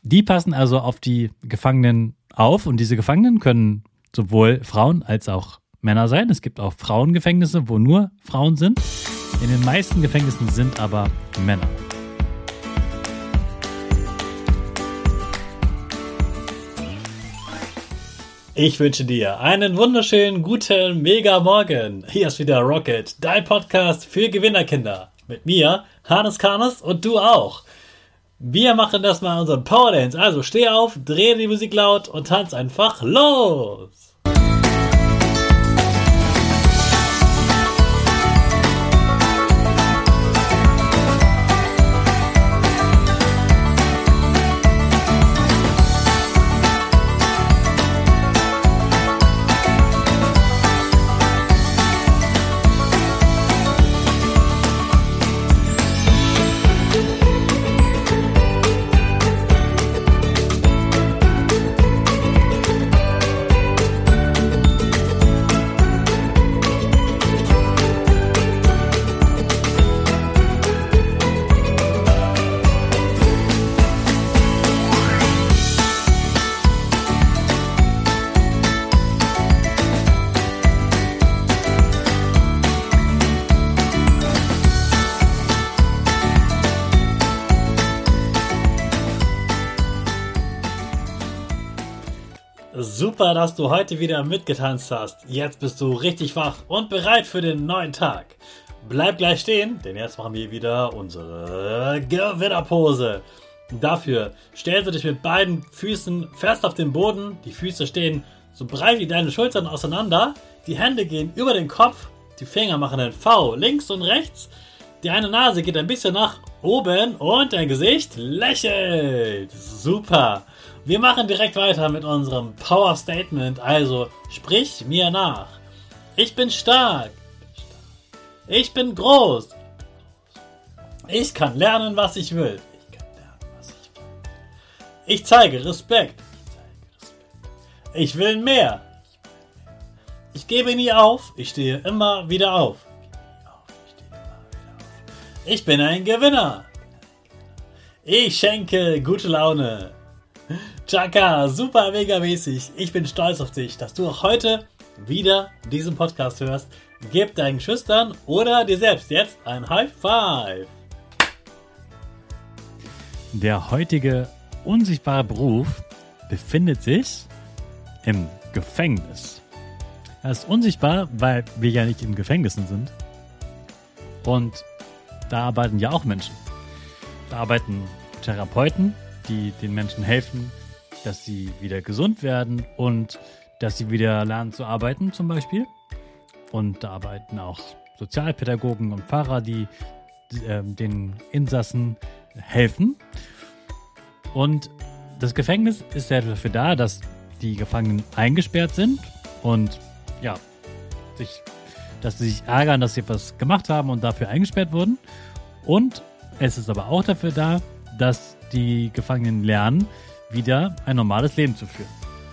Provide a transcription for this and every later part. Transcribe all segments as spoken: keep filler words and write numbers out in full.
Die passen also auf die Gefangenen auf und diese Gefangenen können sowohl Frauen als auch Männer sein. Es gibt auch Frauengefängnisse, wo nur Frauen sind. In den meisten Gefängnissen sind aber Männer. Ich wünsche dir einen wunderschönen, guten, mega Morgen. Hier ist wieder Rocket, dein Podcast für Gewinnerkinder. Mit mir, Hannes Karnes und du auch. Wir machen das mal unseren Power Dance. Also steh auf, dreh die Musik laut und tanz einfach los. Super, dass du heute wieder mitgetanzt hast. Jetzt bist du richtig wach und bereit für den neuen Tag. Bleib gleich stehen, denn jetzt machen wir wieder unsere Gewinnerpose. Dafür stellst du dich mit beiden Füßen fest auf den Boden. Die Füße stehen so breit wie deine Schultern auseinander. Die Hände gehen über den Kopf. Die Finger machen ein V links und rechts. Die eine Nase geht ein bisschen nach oben und dein Gesicht lächelt. Super. Wir machen direkt weiter mit unserem Power Statement, also sprich mir nach. Ich bin stark. Ich bin groß. Ich kann lernen, was ich will. Ich kann lernen, was ich will. Ich zeige Respekt. Ich will mehr. Ich gebe nie auf. Ich stehe immer wieder auf. Ich bin ein Gewinner. Ich schenke gute Laune. Chaka, super mega mäßig. Ich bin stolz auf dich, dass du auch heute wieder diesen Podcast hörst. Gib deinen Schüchtern oder dir selbst jetzt ein High Five. Der heutige unsichtbare Beruf befindet sich im Gefängnis. Er ist unsichtbar, weil wir ja nicht in Gefängnissen sind. Und da arbeiten ja auch Menschen. Da arbeiten Therapeuten, die den Menschen helfen, dass sie wieder gesund werden und dass sie wieder lernen zu arbeiten zum Beispiel. Und da arbeiten auch Sozialpädagogen und Pfarrer, die äh, den Insassen helfen. Und das Gefängnis ist ja dafür da, dass die Gefangenen eingesperrt sind und ja, sich, dass sie sich ärgern, dass sie was gemacht haben und dafür eingesperrt wurden. Und es ist aber auch dafür da, dass die Gefangenen lernen, wieder ein normales Leben zu führen.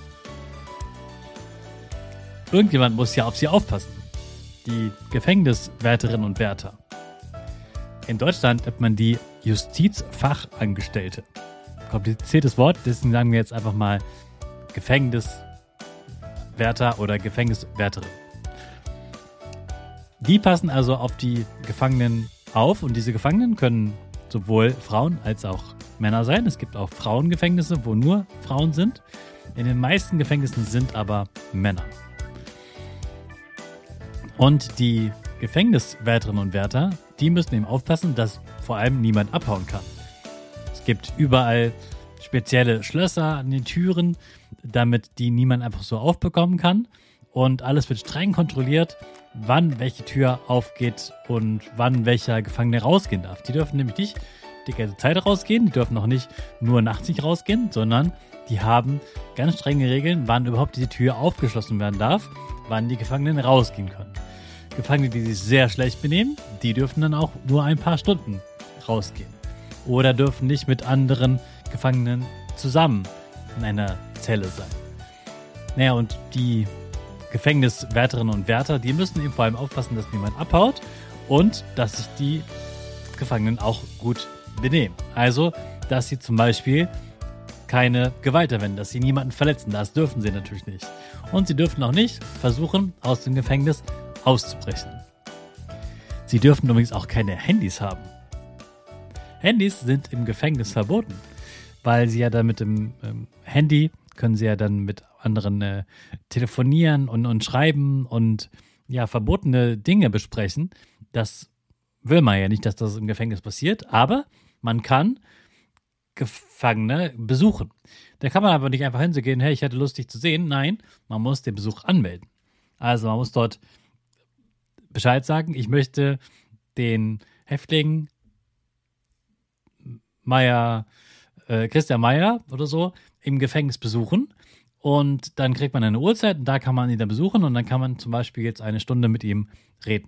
Irgendjemand muss ja auf sie aufpassen. Die Gefängniswärterinnen und Wärter. In Deutschland nennt man die Justizfachangestellte. Kompliziertes Wort, deswegen sagen wir jetzt einfach mal Gefängniswärter oder Gefängniswärterin. Die passen also auf die Gefangenen auf und diese Gefangenen können sowohl Frauen als auch Männer sein. Es gibt auch Frauengefängnisse, wo nur Frauen sind. In den meisten Gefängnissen sind aber Männer. Und die Gefängniswärterinnen und Wärter, die müssen eben aufpassen, dass vor allem niemand abhauen kann. Es gibt überall spezielle Schlösser an den Türen, damit die niemand einfach so aufbekommen kann. Und alles wird streng kontrolliert, wann welche Tür aufgeht und wann welcher Gefangene rausgehen darf. Die dürfen nämlich nicht die ganze Zeit rausgehen, die dürfen auch nicht nur nachts nicht rausgehen, sondern die haben ganz strenge Regeln, wann überhaupt diese Tür aufgeschlossen werden darf, wann die Gefangenen rausgehen können. Gefangene, die sich sehr schlecht benehmen, die dürfen dann auch nur ein paar Stunden rausgehen. Oder dürfen nicht mit anderen Gefangenen zusammen in einer Zelle sein. Naja, und die Gefängniswärterinnen und Wärter, die müssen eben vor allem aufpassen, dass niemand abhaut und dass sich die Gefangenen auch gut benehmen. Also, dass sie zum Beispiel keine Gewalt anwenden, dass sie niemanden verletzen. Das dürfen sie natürlich nicht. Und sie dürfen auch nicht versuchen, aus dem Gefängnis auszubrechen. Sie dürfen übrigens auch keine Handys haben. Handys sind im Gefängnis verboten, weil sie ja dann mit dem ähm, Handy können sie ja dann mit anderen äh, telefonieren und, und schreiben und ja, verbotene Dinge besprechen. Das will man ja nicht, dass das im Gefängnis passiert, aber man kann Gefangene besuchen. Da kann man aber nicht einfach hingehen, hey, ich hätte Lust, dich zu sehen. Nein, man muss den Besuch anmelden. Also man muss dort Bescheid sagen, ich möchte den Häftling Meier, äh, Christian Meier oder so im Gefängnis besuchen. Und dann kriegt man eine Uhrzeit und da kann man ihn dann besuchen und dann kann man zum Beispiel jetzt eine Stunde mit ihm reden.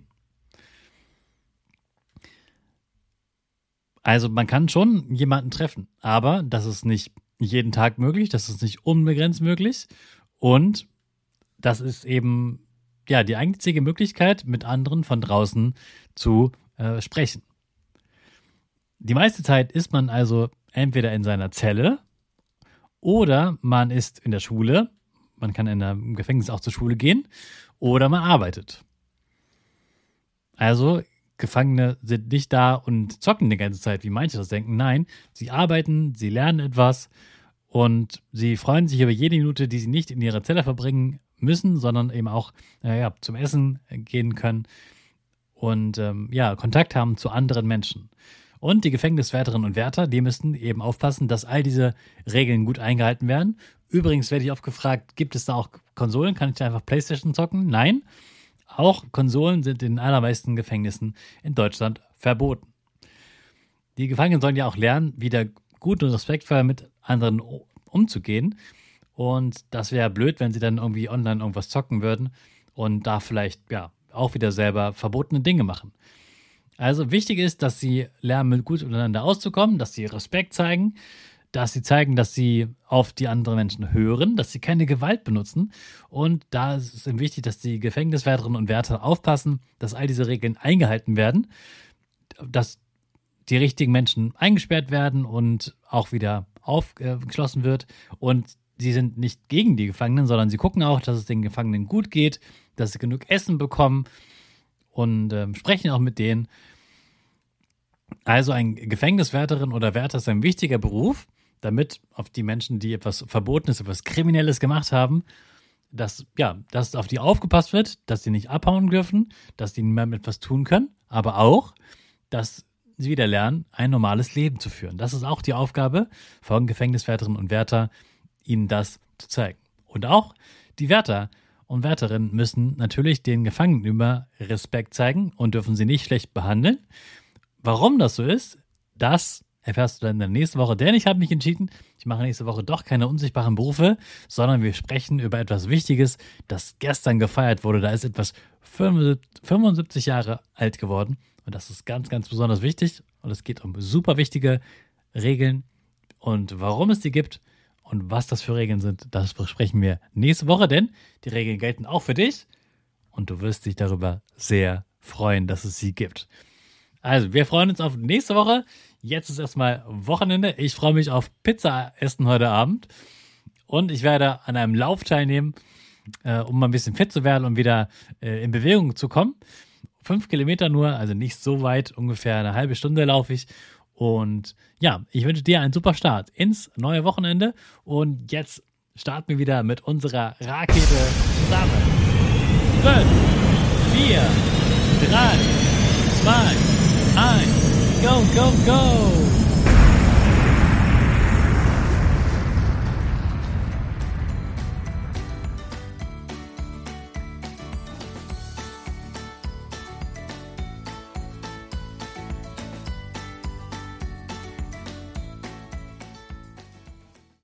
Also man kann schon jemanden treffen, aber das ist nicht jeden Tag möglich, das ist nicht unbegrenzt möglich und das ist eben ja die einzige Möglichkeit, mit anderen von draußen zu äh, sprechen. Die meiste Zeit ist man also entweder in seiner Zelle oder man ist in der Schule, man kann in einem Gefängnis auch zur Schule gehen oder man arbeitet. Also Gefangene sind nicht da und zocken die ganze Zeit, wie manche das denken. Nein, sie arbeiten, sie lernen etwas und sie freuen sich über jede Minute, die sie nicht in ihrer Zelle verbringen müssen, sondern eben auch naja, zum Essen gehen können und ähm, ja, Kontakt haben zu anderen Menschen. Und die Gefängniswärterinnen und Wärter, die müssen eben aufpassen, dass all diese Regeln gut eingehalten werden. Übrigens werde ich oft gefragt, gibt es da auch Konsolen? Kann ich da einfach PlayStation zocken? Nein. Auch Konsolen sind in den allermeisten Gefängnissen in Deutschland verboten. Die Gefangenen sollen ja auch lernen, wieder gut und respektvoll mit anderen umzugehen. Und das wäre blöd, wenn sie dann irgendwie online irgendwas zocken würden und da vielleicht ja auch wieder selber verbotene Dinge machen. Also wichtig ist, dass sie lernen, mit gut miteinander auszukommen, dass sie Respekt zeigen, dass sie zeigen, dass sie auf die anderen Menschen hören, dass sie keine Gewalt benutzen. Und da ist es eben wichtig, dass die Gefängniswärterinnen und Wärter aufpassen, dass all diese Regeln eingehalten werden, dass die richtigen Menschen eingesperrt werden und auch wieder aufgeschlossen wird. Und sie sind nicht gegen die Gefangenen, sondern sie gucken auch, dass es den Gefangenen gut geht, dass sie genug Essen bekommen und äh, sprechen auch mit denen. Also ein Gefängniswärterin oder Wärter ist ein wichtiger Beruf, damit auf die Menschen, die etwas Verbotenes, etwas Kriminelles gemacht haben, dass, ja, dass auf die aufgepasst wird, dass sie nicht abhauen dürfen, dass die niemandem etwas tun können, aber auch, dass sie wieder lernen, ein normales Leben zu führen. Das ist auch die Aufgabe von Gefängniswärterinnen und Wärter, ihnen das zu zeigen. Und auch die Wärter und Wärterinnen müssen natürlich den Gefangenen über Respekt zeigen und dürfen sie nicht schlecht behandeln. Warum das so ist, das erfährst du dann in der nächsten Woche, denn ich habe mich entschieden, ich mache nächste Woche doch keine unsichtbaren Berufe, sondern wir sprechen über etwas Wichtiges, das gestern gefeiert wurde. Da ist etwas fünfundsiebzig Jahre alt geworden und das ist ganz, ganz besonders wichtig und es geht um super wichtige Regeln und warum es die gibt und was das für Regeln sind, das besprechen wir nächste Woche, denn die Regeln gelten auch für dich und du wirst dich darüber sehr freuen, dass es sie gibt. Also, wir freuen uns auf nächste Woche. Jetzt ist erstmal Wochenende. Ich freue mich auf Pizza essen heute Abend. Und ich werde an einem Lauf teilnehmen, äh, um mal ein bisschen fit zu werden und wieder äh, in Bewegung zu kommen. Fünf Kilometer nur, also nicht so weit, ungefähr eine halbe Stunde laufe ich. Und ja, ich wünsche dir einen super Start ins neue Wochenende. Und jetzt starten wir wieder mit unserer Rakete zusammen. Fünf, vier, drei, zwei, eins, go, go, go!